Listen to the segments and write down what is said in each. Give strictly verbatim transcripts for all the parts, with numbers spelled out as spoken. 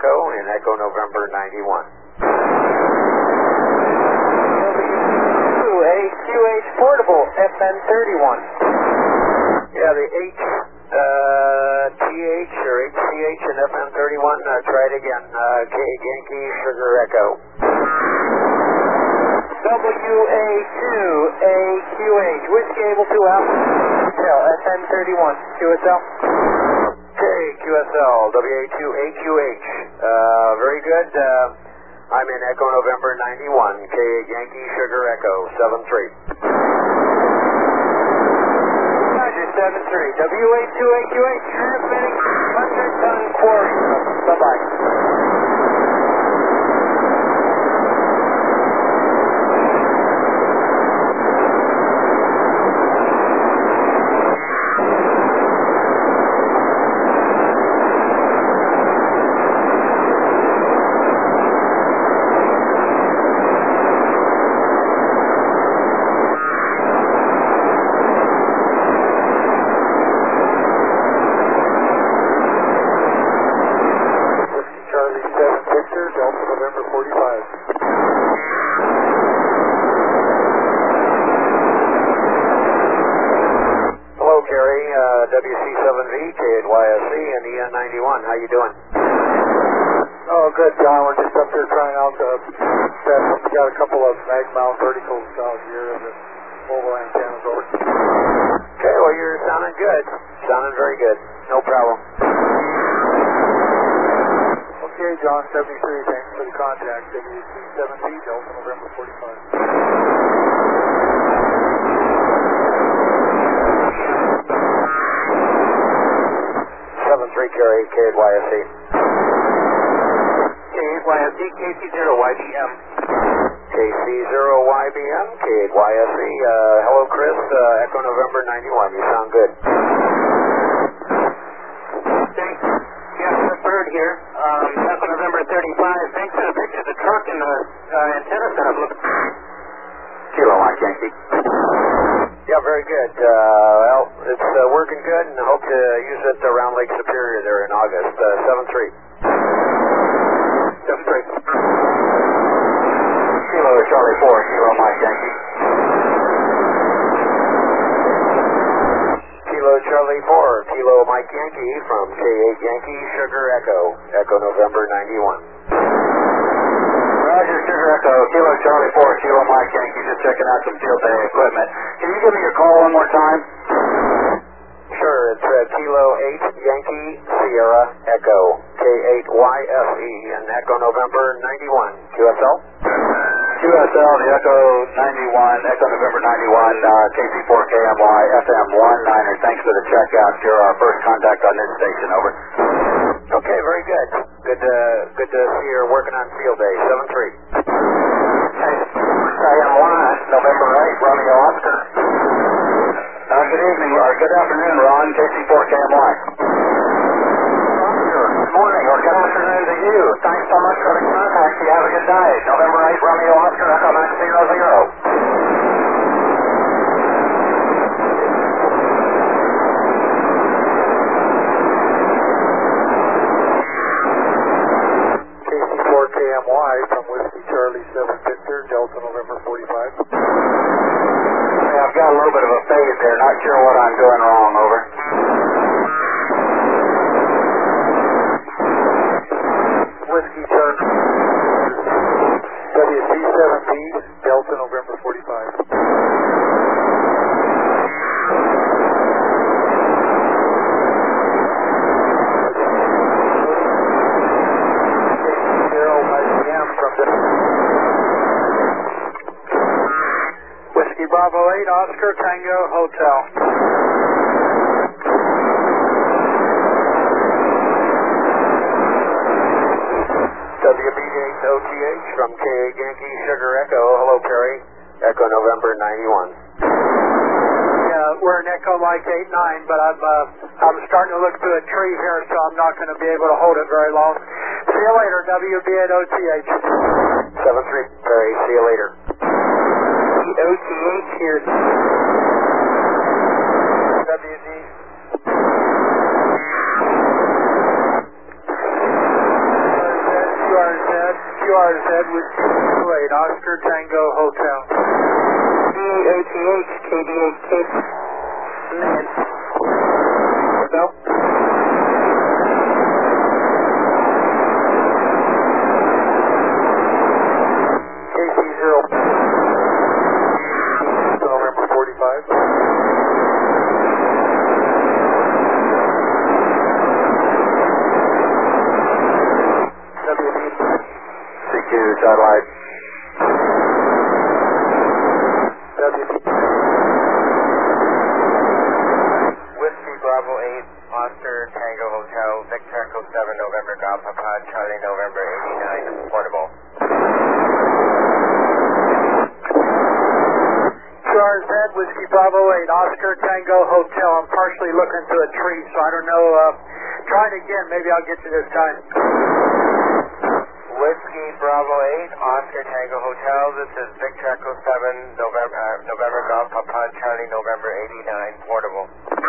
Echo in Echo November ninety-one. W two A Q H portable F N thirty-one. Yeah, the H, uh, T H or H C H and F N thirty-one, uh, try it again. Uh, K Yankee Sugar Echo. W A two A Q H, Whiskey Able to Alpha, F N thirty-one, Q S L. Okay, Q S L, W A two A Q H. Uh, very good. Uh, I'm in Echo November ninety-one, K eight Yankee Sugar Echo, seven three. Roger, seven three. W A two A Q H, transmitting one hundred ton quarry. Bye-bye. W C seven V, K eight Y S E, and E N ninety-one. How you doing? Oh, good, John. We're just up here trying out the set. We got a couple of mag mount verticals out here and the mobile antennas over. Okay, well, you're sounding good. Sounding very good. No problem. Okay, John, seventy-three. Thanks for the contact. W C seven V, Delta November forty-five. seven three Carry, K eight Y S E. K eight Y S E, K C zero Y B M. K C zero Y B M, K eight Y S E. Uh, hello, Chris. Uh, Echo November ninety-one. You sound good. Thanks. Yeah, the third here. Um, Echo November thirty-five. Thanks for the picture of the truck and the uh, antenna setup. Look. Kilo Mike Yankee. Yeah, very good. Uh, well, it's uh, working good, and I hope to use it around Lake Superior there in August. Uh, seven three. seven three. Kilo Charlie four, Kilo Mike Yankee. Kilo Charlie four, Kilo Mike Yankee from K eight Yankee Sugar Echo, Echo November ninety-one. Roger, Sugar Echo, Kilo Charlie four, Kilo Mike Yankee, just checking out some field day equipment. Can you give me your call one more time? Sure, it's uh, Kilo eight Yankee Sierra Echo, K eight Y S E, and Echo November ninety-one, Q S L? Q S L, the Echo ninety-one, Echo November ninety-one, uh, K C four K M Y, F M one niner. Thanks for the check out. You're our first contact on this station, over. Okay, very good. Good to, good to see you're working on field day, seven three. Hey, K M Y, November eighth, Romeo Oscar. Uh, good evening, or good afternoon, Ron, K C four K M Y. Good morning, or good afternoon to you. Thanks so much for the contact. You have a good day. November eighth, Romeo Oscar, Echo nine zero zero. K C four K M Y from Whiskey Charlie seven Victor, Delta November forty-five. Hey, I've got a little bit of a fade there. Not sure what I'm doing wrong, over. Whiskey Charlie W C seven V, Delta November forty-five. Whiskey Bravo eight, Oscar Tango Hotel. W B eight O T H from K eight Yankee Sugar Echo. Hello, Perry. Echo November ninety-one. Yeah, we're in Echo Mike eight nine, but I'm uh, I'm starting to look through a tree here, so I'm not going to be able to hold it very long. See you later, W B eight O T H. seven three, Perry. See you later. O T H here. W D. eight K. Man. Go. K C zero. November forty-five. W B. C Q satellite. W B. Whiskey Bravo eight, Oscar Tango Hotel, Victor Echo seven, November Golf Papa, Charlie November eighty-nine, portable. Q R Z, Whiskey Bravo eight, Oscar Tango Hotel. I'm partially looking to a tree, so I don't know. Uh, try it again. Maybe I'll get you this time. Whiskey Bravo eight, Oscar Tango Hotel. This is Victor Echo seven, November, uh, November Golf Papa, Charlie November eighty-nine, portable.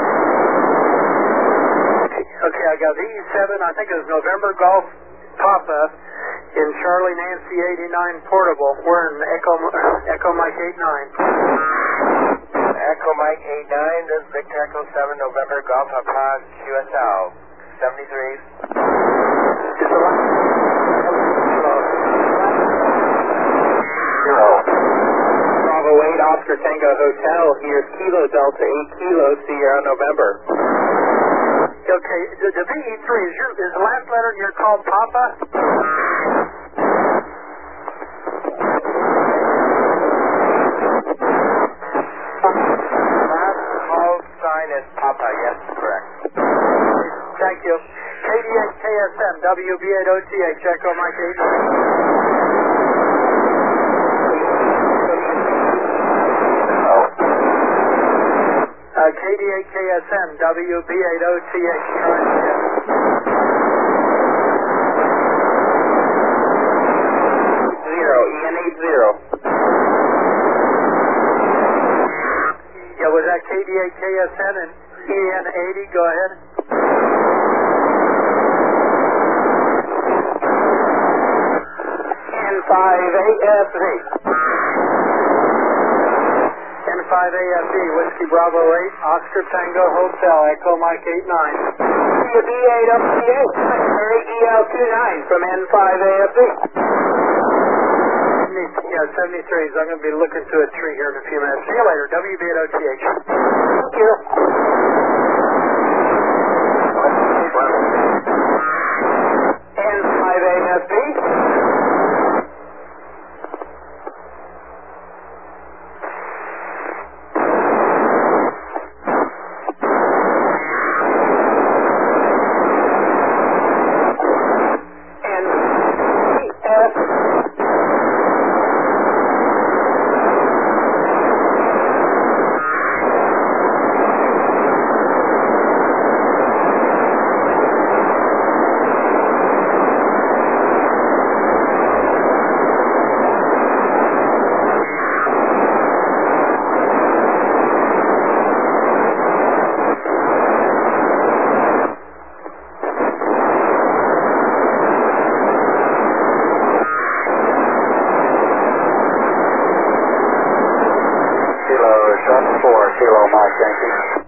Okay, I got V E seven. I think it was November Golf Papa in Charlie Nancy eighty-nine, portable. We're in Echo Echo Mike eighty-nine. Echo Mike eighty-nine, this is Victor Echo seven, November Golf Papa, Q S L seventy-three. Zero. Bravo eight, Oscar Tango Hotel. Here's Kilo Delta eight Kilo Sierra November. Okay, the, the V E three, is, your, is the last letter in your call Papa? Last call sign is Papa, yes, correct. Thank you. K D eight K S M, W B eight O T H, Echo Mike eighty-nine. Uh, K D eight K S M, W B eight O T H, Zero, E N eight zero. Yeah, was that K D eight K S N and E N eighty? Go ahead. N five A F V. N five A F E, Whiskey Bravo eight, Oscar Tango Hotel, Echo Mike eighty-nine. B eight O T H, E L twenty-nine from N five A F V. Yeah, seventy-three, so I'm going to be looking to a tree here in a few minutes. See you later, W B eight O T H. Thank you. N five A F V. four, Kilo Mike Yankee.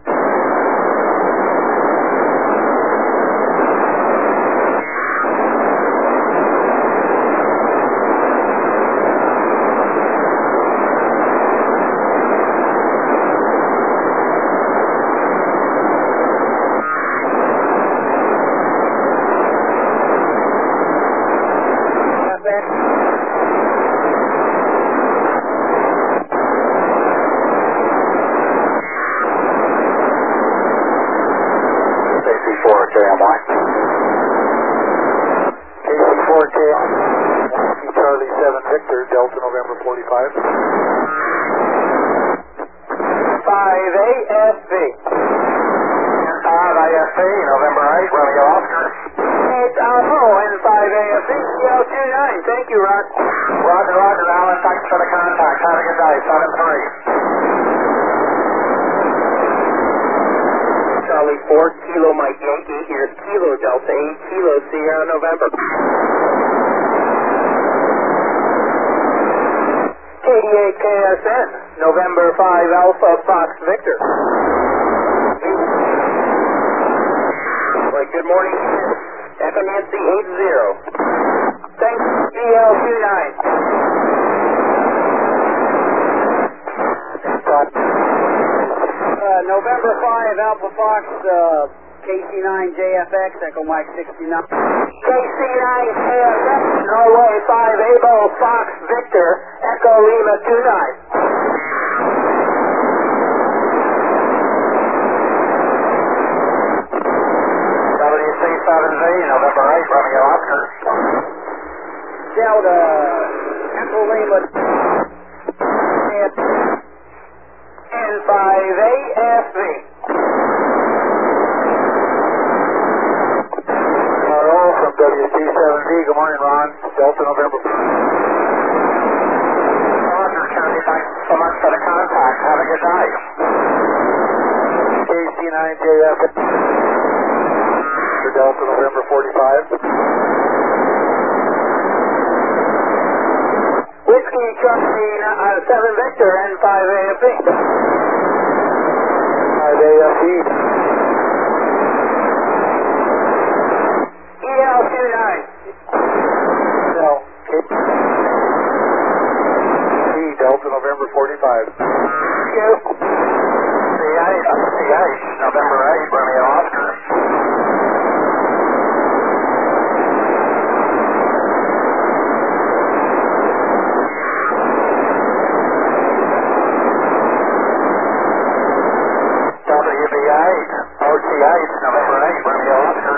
K M Y. K C four K M Y, Charlie seven Victor, Delta November forty-five. five A F V. five A F V, November eight, Romeo Oscar. eight Alpha and five A F V, E L twenty-nine. Thank you, Rod. Roger, Roger, Alan. Thanks for the contact. Have a good day. seven three. Charlie four, Kilo Mike Yankee. Here's Kilo Delta eight, Kilo Sierra November. K D eight K S N. November five Alpha Fox Victor. Well, good morning. Echo Nancy eight zero. Thanks, E L two nine. Uh, November five Alpha Fox, uh, K C nine J F X, Echo Mike sixty-nine. K C nine J F X, Norway five Abo Fox Victor, Echo Lima two nine. W C seven Z, November eight, Romeo Oscar. Delta, Echo Lima N five A F V. R O from W C seven Z. Good morning, Ron. Delta November. Roger, County, thanks so much for the contact. Have a good night. K C nine J F X. For Delta November forty-five. Whiskey Charlie uh, seven Victor N five A F V. five A F V. E L two nine. No. K C Delta November forty-five. You. C eight, C eight, November eight, Romeo Oscar. W B eight, O T eight, November eight, Romeo Oscar.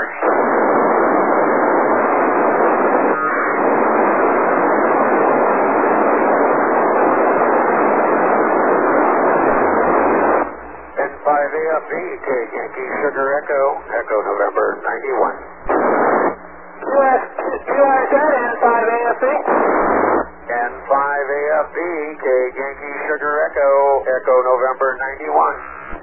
N five A F V, K Yankee Sugar Echo, Echo November ninety-one. Q S Z N five A F V. N five A F V, K Yankee Sugar Echo, Echo November ninety-one.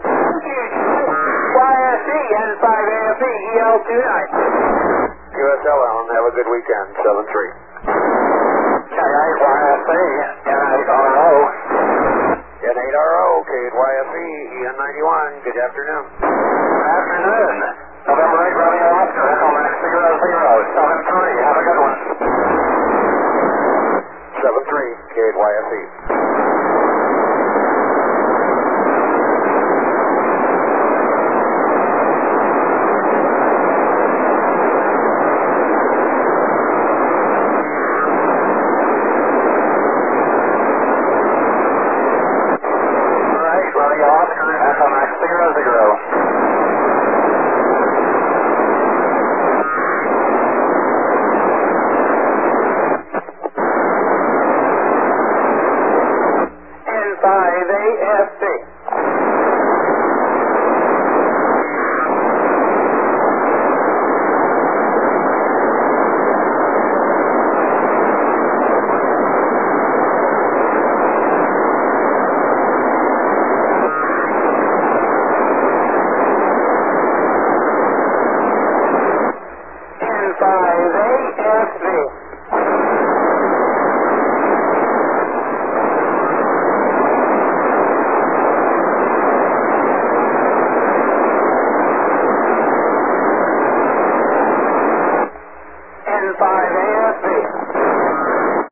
Y S E N five A F V E L two nine. Q S L, Alan, have a good weekend, seven three. K eight, Y S E, N eight R O. N eight R O, K eight Y F E, E N ninety-one, good afternoon. Afternoon. November eight, Romeo Oscar, Echo Max zero zero, seven three, have a good one. seven three, K eight Y F E. Romeo Oscar, Echo Max zero zero. N five A F V. N five A F V.